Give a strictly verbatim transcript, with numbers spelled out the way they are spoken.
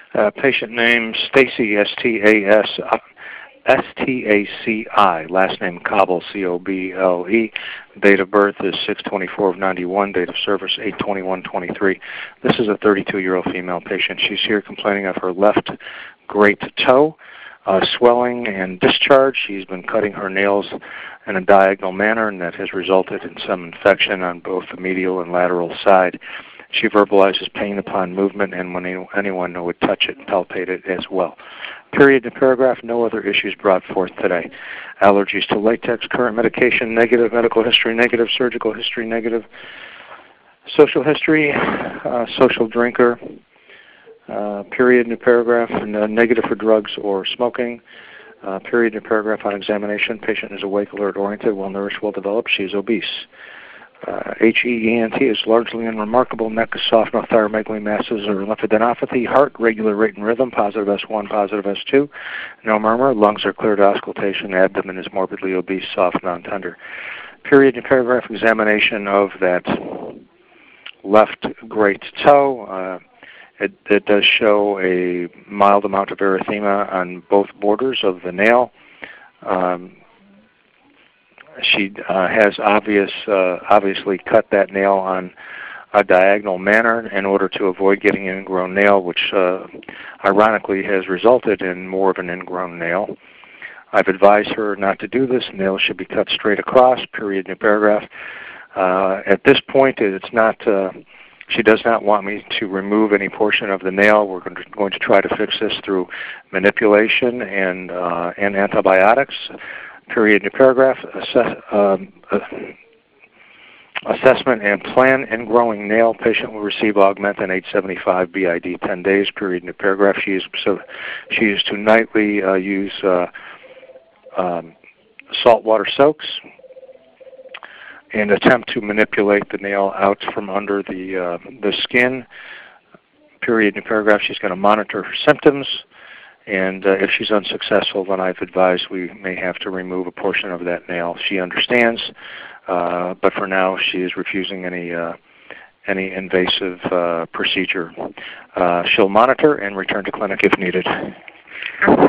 Uh, patient name Stacy, S T A S S T A C I, last name Cobble, C O B L E. Date of birth is six twenty-four of ninety-one, date of service eight twenty-one twenty-three. This is a thirty-two-year-old female patient. She's here complaining of her left great toe, uh, swelling and discharge. She's been cutting her nails in a diagonal manner, and that has resulted in some infection on both the medial and lateral side. She verbalizes pain upon movement and when anyone who would touch it, palpate it as well. Period in paragraph, no other issues brought forth today. Allergies to latex, current medication, negative, medical history, negative, surgical history, negative, social history, uh, social drinker, uh, period in paragraph, and, uh, negative for drugs or smoking. Uh, period in paragraph on examination, patient is awake, alert, oriented, well-nourished, well-developed, she is obese. Uh, H E E N T is largely unremarkable. Neck is soft, no thyromegaly masses or lymphadenopathy. Heart, regular rate and rhythm, positive S one, positive S two. No murmur. Lungs are clear to auscultation. Abdomen is morbidly obese, soft, non-tender. Period in paragraph examination of that left great toe. Uh, it, it does show a mild amount of erythema on both borders of the nail. Um, She uh, has obvious, uh, obviously cut that nail on a diagonal manner in order to avoid getting an ingrown nail, which uh, ironically has resulted in more of an ingrown nail. I've advised her not to do this. The nail should be cut straight across, period, new paragraph. Uh, at this point, it's not, uh, she does not want me to remove any portion of the nail. We're going to, going to try to fix this through manipulation and, uh, and antibiotics. Period in paragraph, assess, um, uh, assessment and plan ingrowing nail. Patient will receive Augmentin eight seventy-five B I D ten days, period in paragraph. She is, so she is to nightly uh, use uh, um, saltwater soaks and attempt to manipulate the nail out from under the, uh, the skin. Period in paragraph. She's going to monitor her symptoms. And uh, if she's unsuccessful, then I've advised we may have to remove a portion of that nail. She understands, uh, but for now she is refusing any uh, any invasive uh, procedure. Uh, she'll monitor and return to clinic if needed.